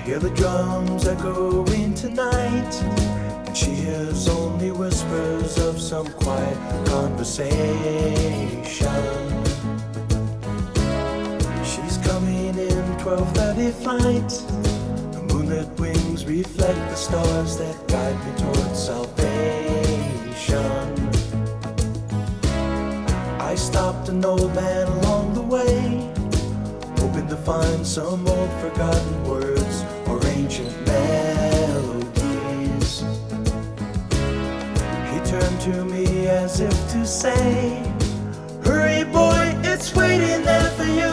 Hear the drums echoing tonight, and she hears only whispers of some quiet conversation. She's coming in 12:30 flight. The moonlit wings reflect the stars that guide me towards salvation. I stopped an old man along the way, hoping to find some old forgotten words or ancient melodies. He turned to me as if to say, "Hurry boy, it's waiting there for you."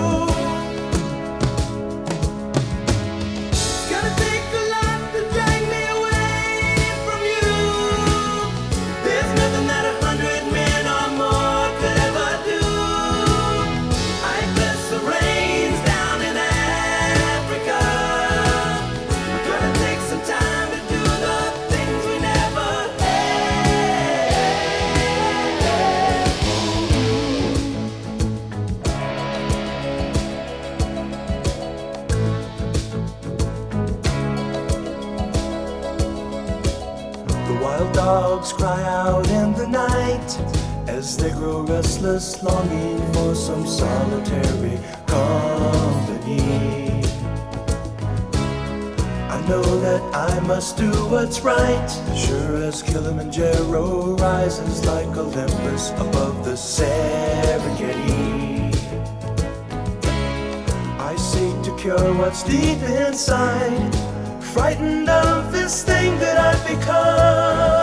The wild dogs cry out in the night as they grow restless, longing for some solitary company. I know that I must do what's right, sure as Kilimanjaro rises like Olympus above the Serengeti. I seek to cure what's deep inside, frightened of this thing that I've become.